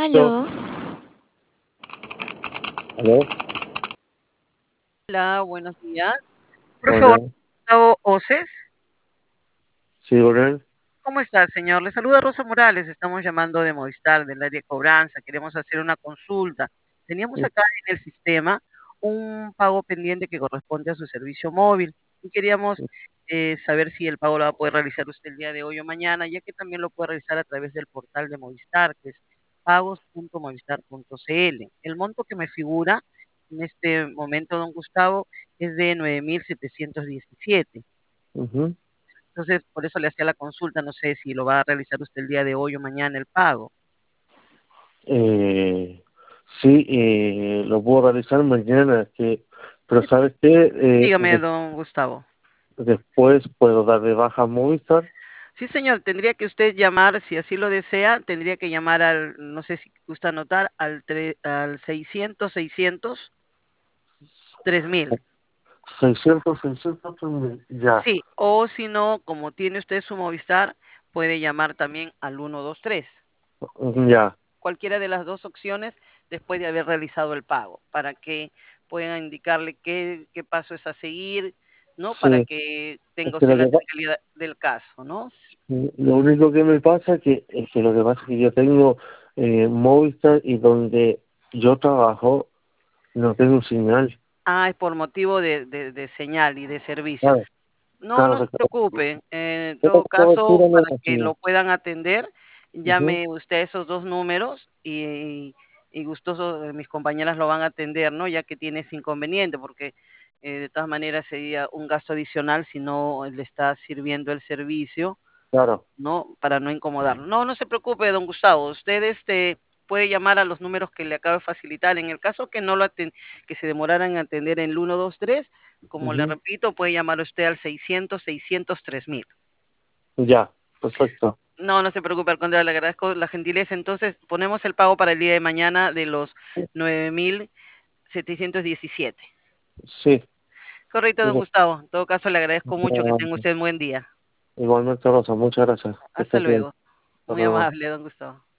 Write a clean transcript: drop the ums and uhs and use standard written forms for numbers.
Yo, Aló, ¿aló? Hola, buenos días. Por favor, Hola, Gustavo Oces. sí, hola. ¿Cómo está, señor? Le saluda Rosa Morales. Estamos llamando de Movistar, del área de cobranza. Queremos hacer una consulta. Teníamos acá en el sistema un pago pendiente que corresponde a su servicio móvil y queríamos saber si el pago lo va a poder realizar usted el día de hoy o mañana, ya que también lo puede realizar a través del portal de Movistar, que es pagos.movistar.cl. El monto que me figura en este momento, don Gustavo, es de 9.717. Ujú. Entonces, por eso le hacía la consulta, no sé si lo va a realizar usted el día de hoy o mañana el pago. Sí, lo puedo realizar mañana, pero ¿sabes qué? Dígame, don Gustavo. Después puedo dar de baja Movistar. Sí, señor, tendría que usted llamar, si así lo desea, tendría que llamar al, no sé si gusta anotar, al 600 3000. 600, 3000, ya, Sí, o si no, como tiene usted su Movistar, puede llamar también al 123. ya, Cualquiera de las dos opciones después de haber realizado el pago, para que puedan indicarle qué paso es a seguir, ¿no? Para sí. que Es tenga que usted la tranquilidad del caso, ¿no? lo único que me pasa es que lo que pasa es que yo tengo Movistar y donde yo trabajo no tengo señal. Ah, es por motivo de señal y de servicio. Claro, No, claro, no se preocupe. En tengo todo caso, cobertura en para la que señal. lo puedan atender, Ujú. llame usted a esos dos números y gustoso mis compañeras lo van a atender, ¿no? Ya que tiene ese inconveniente, porque de todas maneras sería un gasto adicional si no le está sirviendo el servicio, Claro. ¿no? Para no incomodarlo. No, no se preocupe, don Gustavo. Usted puede llamar a los números que le acabo de facilitar. En el caso que no que se demoraran en atender en el 123, como le Ujú. repito, puede llamar usted al 600 3000. Ya, perfecto. No, no se preocupe, al contrario, le agradezco la gentileza. Entonces, ponemos el pago para el día de mañana de los 9.717. Sí, Correcto, don sí, Gustavo. En todo caso, le agradezco mucho. Que tenga sí. usted un buen día. Igualmente, Rosa, muchas gracias. Que Hasta estés bien. luego. Hasta Muy luego. amable, don Gustavo.